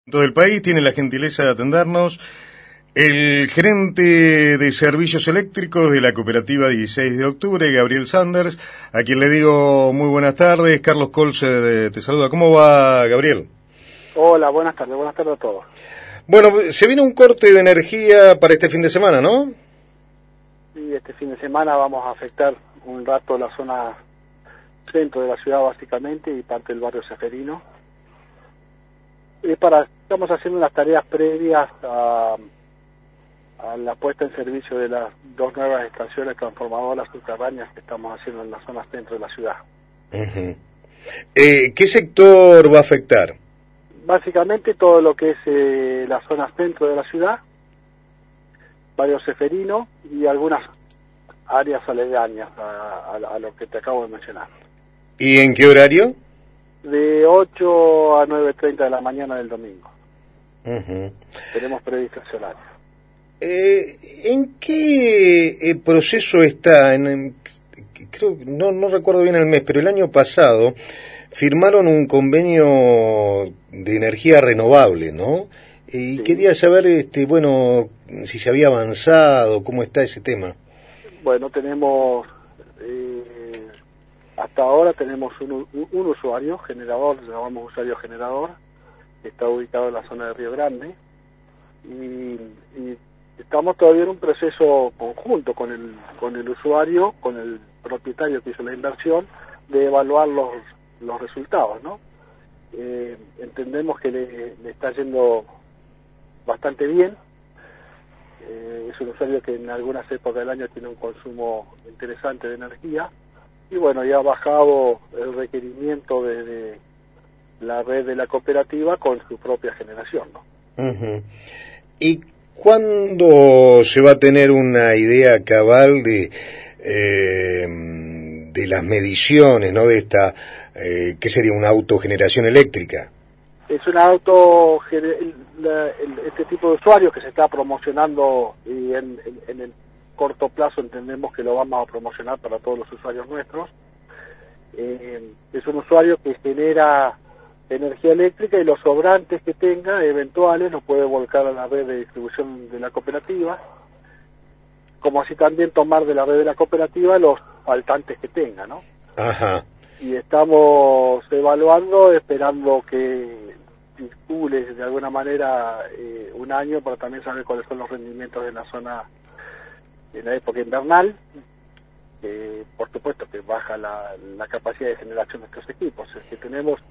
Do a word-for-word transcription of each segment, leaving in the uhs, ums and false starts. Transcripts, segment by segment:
Todo el país tiene la gentileza de atendernos el gerente de servicios eléctricos de la cooperativa dieciséis de octubre, Gabriel Sanders, a quien le digo muy buenas tardes. Carlos Colser te saluda. ¿Cómo va, Gabriel? Hola, buenas tardes, buenas tardes a todos. Bueno, se viene un corte de energía para este fin de semana, ¿no? Sí, este fin de semana vamos a afectar un rato la zona centro de la ciudad básicamente y parte del barrio Seferino. Es para, estamos haciendo unas tareas previas a, a la puesta en servicio de las dos nuevas estaciones transformadoras subterráneas que estamos haciendo en la zona centro de la ciudad. Uh-huh. eh, ¿Qué sector va a afectar? Básicamente todo lo que es eh, la zona centro de la ciudad, barrio Seferino y algunas áreas aledañas a, a, a lo que te acabo de mencionar. ¿Y en qué horario? De ocho a nueve y media de la mañana del domingo. Uh-huh. Tenemos previsto ese horario. Eh, ¿En qué eh, proceso está? En, en, creo no, no recuerdo bien el mes, pero el año pasado firmaron un convenio de energía renovable, ¿no? Y sí. Quería saber, este, bueno, si se había avanzado, cómo está ese tema. Bueno, tenemos... Eh, Hasta ahora tenemos un, un, un usuario generador, llamamos usuario generador, que está ubicado en la zona de Río Grande, y, y estamos todavía en un proceso conjunto con el, con el usuario, con el propietario que hizo la inversión, de evaluar los, los resultados, ¿no? Eh, entendemos que le, le está yendo bastante bien. Eh, es un usuario que en algunas épocas del año tiene un consumo interesante de energía, y bueno, ya ha bajado el requerimiento de, de la red de la cooperativa con su propia generación, ¿no? Uh-huh. ¿Y cuándo se va a tener una idea cabal de eh, de las mediciones, ¿no? De esta, eh, ¿qué sería una autogeneración eléctrica? Es una auto, este tipo de usuarios que se está promocionando y en, en, en el corto plazo entendemos que lo vamos a promocionar para todos los usuarios nuestros. Eh, es un usuario que genera energía eléctrica y los sobrantes que tenga eventuales los puede volcar a la red de distribución de la cooperativa, como así también tomar de la red de la cooperativa los faltantes que tenga, ¿no? Ajá. Y estamos evaluando, esperando que circule de alguna manera eh, un año para también saber cuáles son los rendimientos de la zona en la época invernal. Eh, por supuesto que baja la, la capacidad de generación de estos equipos. El que tenemos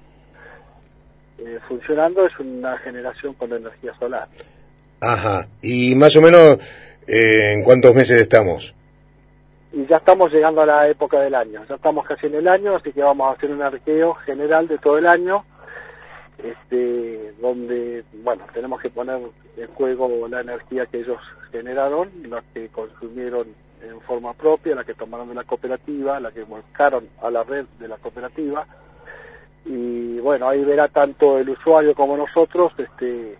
eh, funcionando es una generación con energía solar. Ajá, y más o menos eh, ¿en cuántos meses estamos? Y ya estamos llegando a la época del año, ya estamos casi en el año, así que vamos a hacer un arqueo general de todo el año, este, donde, bueno, tenemos que poner en juego la energía que ellos generaron, la que consumieron en forma propia, la que tomaron de la cooperativa, la que volcaron a la red de la cooperativa, y bueno, ahí verá tanto el usuario como nosotros este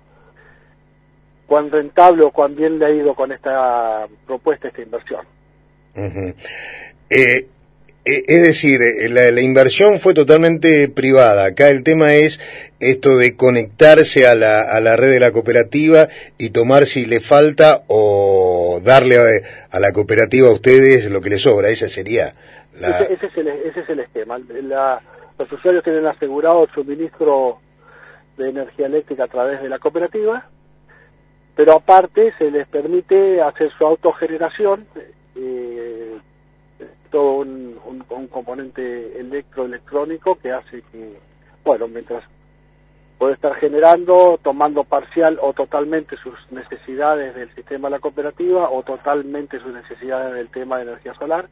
cuán rentable o cuán bien le ha ido con esta propuesta, esta inversión. Uh-huh. eh, eh, es decir, la, la inversión fue totalmente privada. Acá el tema es esto de conectarse a la, a la red de la cooperativa y tomar si le falta o darle a, a la cooperativa a ustedes lo que les sobra. Esa sería la... Ese, ese, es, el, ese es el esquema. La, los usuarios tienen asegurado el suministro de energía eléctrica a través de la cooperativa, pero aparte se les permite hacer su autogeneración, eh, todo un, un, un componente electroelectrónico que hace que, bueno, mientras puede estar generando, tomando parcial o totalmente sus necesidades del sistema de la cooperativa o totalmente sus necesidades del tema de energía solar.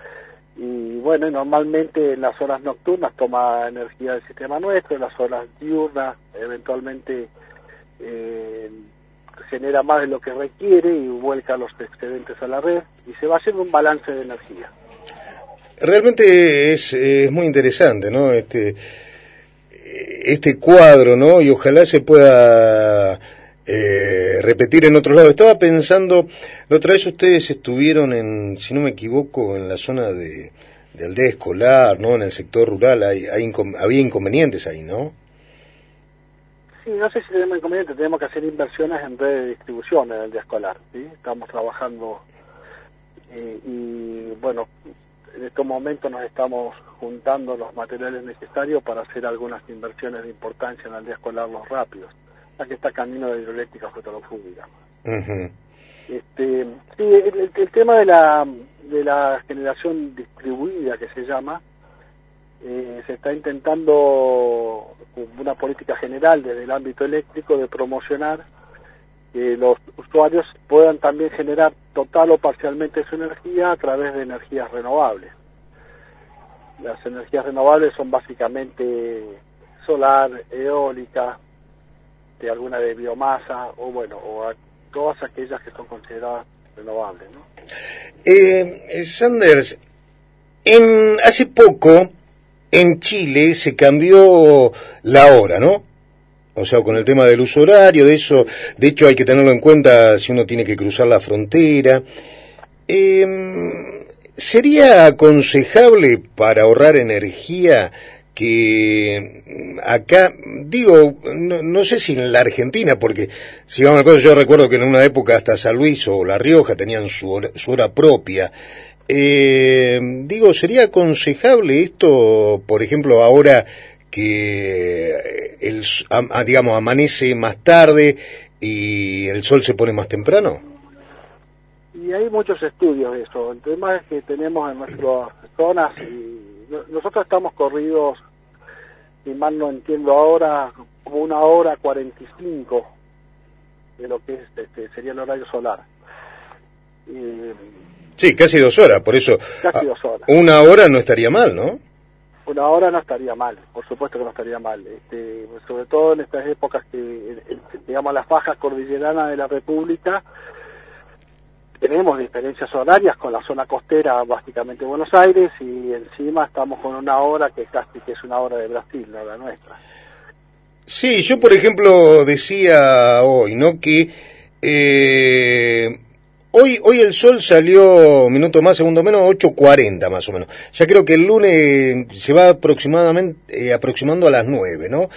Y bueno, normalmente en las horas nocturnas toma energía del sistema nuestro, en las horas diurnas eventualmente eh, genera más de lo que requiere y vuelca los excedentes a la red y se va haciendo un balance de energía. Realmente es, es muy interesante, ¿no? Este, este cuadro, ¿no? Y ojalá se pueda eh, repetir en otros lados. Estaba pensando, la otra vez ustedes estuvieron en, si no me equivoco, en la zona de, de aldea escolar, ¿no? En el sector rural, hay, hay incom- había inconvenientes ahí, ¿no? Sí, no sé si tenemos inconveniente, tenemos que hacer inversiones en redes de distribución en el día escolar, ¿sí? Estamos trabajando eh, y, bueno, en estos momentos nos estamos juntando los materiales necesarios para hacer algunas inversiones de importancia en el día escolar, los rápidos, ya que está camino de hidroeléctrica fotolofúbica. Uh-huh. Este, sí, el, el tema de la, de la generación distribuida, que se llama, eh, se está intentando una política general desde el ámbito eléctrico de promocionar que los usuarios puedan también generar total o parcialmente su energía a través de energías renovables. Las energías renovables son básicamente solar, eólica, de alguna de biomasa, o bueno, o a, todas aquellas que son consideradas renovables, ¿no? Eh, Sanders, en, hace poco en Chile se cambió la hora, ¿no? O sea, con el tema del uso horario, de eso, de hecho hay que tenerlo en cuenta si uno tiene que cruzar la frontera. Eh, ¿Sería aconsejable para ahorrar energía que acá, digo, no, no sé si en la Argentina, porque si vamos a cosas, yo recuerdo que en una época hasta San Luis o La Rioja tenían su hora, su hora propia. Eh, digo, ¿sería aconsejable esto, por ejemplo, ahora que el, a, digamos, amanece más tarde y el sol se pone más temprano? Y hay muchos estudios de eso. El tema es que tenemos en nuestras zonas, y nosotros estamos corridos, si mal no entiendo ahora, como una hora cuarenta y cinco de lo que es, este, sería el horario solar. Eh, sí, casi dos horas, por eso casi dos horas. Una hora no estaría mal, ¿no? Una hora no estaría mal, por supuesto que no estaría mal. Este, sobre todo en estas épocas que, digamos, las fajas cordilleranas de la República, tenemos diferencias horarias con la zona costera, básicamente Buenos Aires, y encima estamos con una hora que casi que es una hora de Brasil, no la nuestra. Sí, yo por ejemplo decía hoy, ¿no? Que eh, hoy hoy el sol salió minuto más, segundo menos, ocho cuarenta más o menos. Ya creo que el lunes se va aproximadamente eh, aproximando a las nueve, ¿no?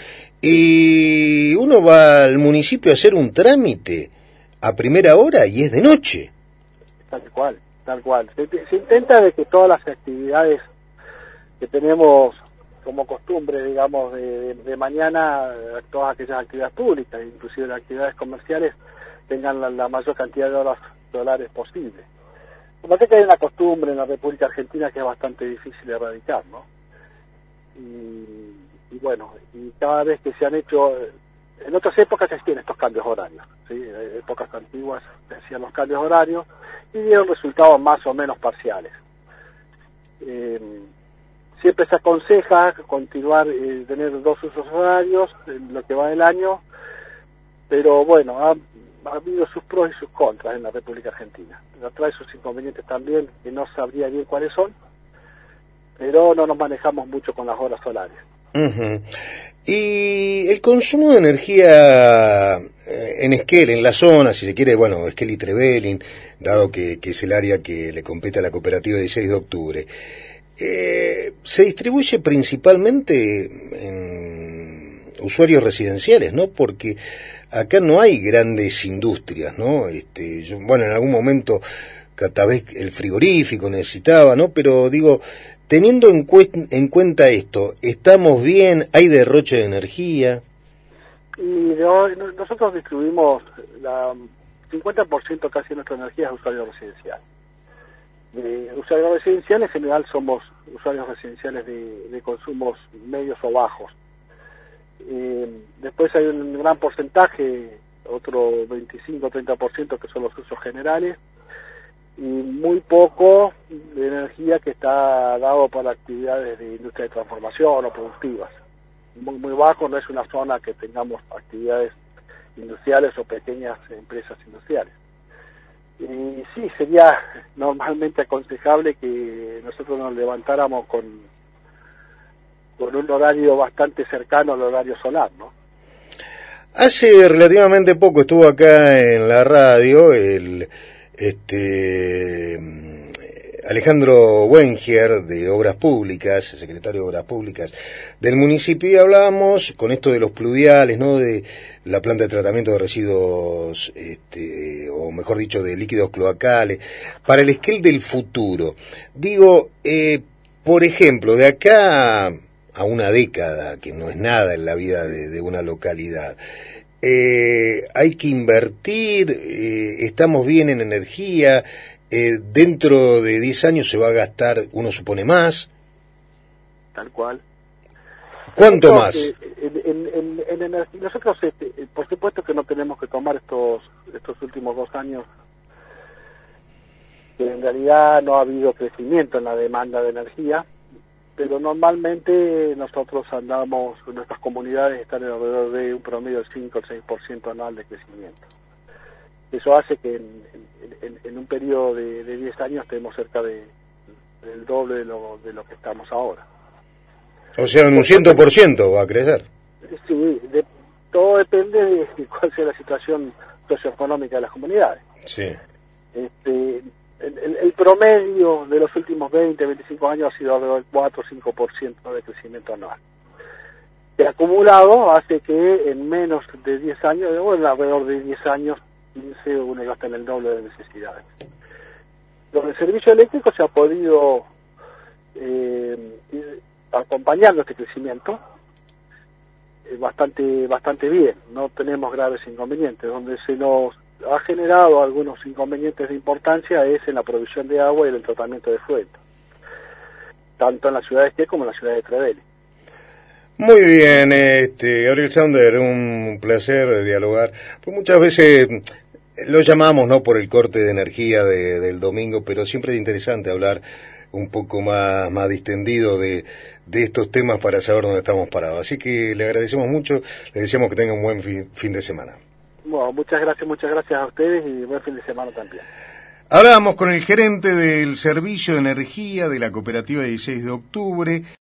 Y uno va al municipio a hacer un trámite a primera hora y es de noche. Tal cual, tal cual. Se, se intenta de que todas las actividades que tenemos como costumbre, digamos, de, de, de mañana, todas aquellas actividades públicas, inclusive las actividades comerciales, tengan la, la mayor cantidad de horas solares posible. Como que hay una costumbre en la República Argentina que es bastante difícil de erradicar, ¿no? Y, y bueno, y cada vez que se han hecho, en otras épocas se hacían estos cambios horarios, ¿sí? En épocas antiguas se hacían los cambios horarios y dieron resultados más o menos parciales. Eh, siempre se aconseja continuar, eh, tener dos usos horarios en lo que va del año, pero bueno, ha, ha habido sus pros y sus contras en la República Argentina. Trae sus inconvenientes también, que no sabría bien cuáles son, pero no nos manejamos mucho con las horas solares. Uh-huh. Y el consumo de energía en Esquel, en la zona, si se quiere, bueno, Esquel y Trevelin, dado que, que es el área que le compete a la cooperativa dieciséis de octubre, eh, se distribuye principalmente en usuarios residenciales, ¿no? Porque acá no hay grandes industrias, ¿no? Este, yo, bueno, en algún momento tal vez el frigorífico necesitaba, ¿no? Pero digo, teniendo en, cu- en cuenta esto, ¿estamos bien? ¿Hay derroche de energía? Y de, nosotros distribuimos la cincuenta por ciento casi de nuestra energía es usuario residencial. De usuarios residenciales en general somos usuarios residenciales de, de consumos medios o bajos. Eh, después hay un gran porcentaje, otro veinticinco a treinta por ciento que son los usos generales, y muy poco de energía que está dado para actividades de industria de transformación o productivas. Muy, muy bajo, no es una zona que tengamos actividades industriales o pequeñas empresas industriales. Y sí, sería normalmente aconsejable que nosotros nos levantáramos con, con un horario bastante cercano al horario solar, ¿no? Hace relativamente poco estuvo acá en la radio el este Alejandro Wenger, de Obras Públicas, secretario de Obras Públicas del municipio, y hablábamos con esto de los pluviales, ¿no?, de la planta de tratamiento de residuos, este, o mejor dicho, de líquidos cloacales, para el Esquel del futuro. Digo, eh, por ejemplo, de acá a una década, que no es nada en la vida de, de una localidad, eh, hay que invertir, eh, estamos bien en energía. Eh, dentro de diez años se va a gastar, uno supone, más. Tal cual. ¿Cuánto nosotros, más? Eh, en, en, en, en, en, nosotros, este, por supuesto que no tenemos que tomar estos estos últimos dos años, que en realidad no ha habido crecimiento en la demanda de energía, pero normalmente nosotros andamos, nuestras comunidades están alrededor de un promedio del cinco o seis por ciento anual de crecimiento. Eso hace que en, en, en un periodo de, de diez años estemos cerca de, del doble de lo, de lo que estamos ahora. O sea, en un cien por ciento va a crecer. Sí, de, todo depende de cuál sea la situación socioeconómica de las comunidades. Sí. Este, el, el, el promedio de los últimos veinte, veinticinco años ha sido alrededor del cuatro o cinco por ciento de crecimiento anual. El acumulado hace que en menos de diez años, bueno, alrededor de diez años, quince, uno gasta en el doble de necesidades. Con el servicio eléctrico se ha podido eh, ir acompañando este crecimiento eh, bastante bastante bien, no tenemos graves inconvenientes. Donde se nos ha generado algunos inconvenientes de importancia es en la provisión de agua y en el tratamiento de efluentes, tanto en la ciudad de Esquel como en la ciudad de Treveli. Muy bien, este, Gabriel Saunder, un placer dialogar. Pues muchas veces lo llamamos, no por el corte de energía de, del domingo, pero siempre es interesante hablar un poco más, más distendido de, de estos temas para saber dónde estamos parados. Así que le agradecemos mucho, le deseamos que tenga un buen fin, fin de semana. Bueno, muchas gracias, muchas gracias a ustedes y buen fin de semana también. Hablábamos con el gerente del Servicio de Energía de la Cooperativa dieciséis de octubre.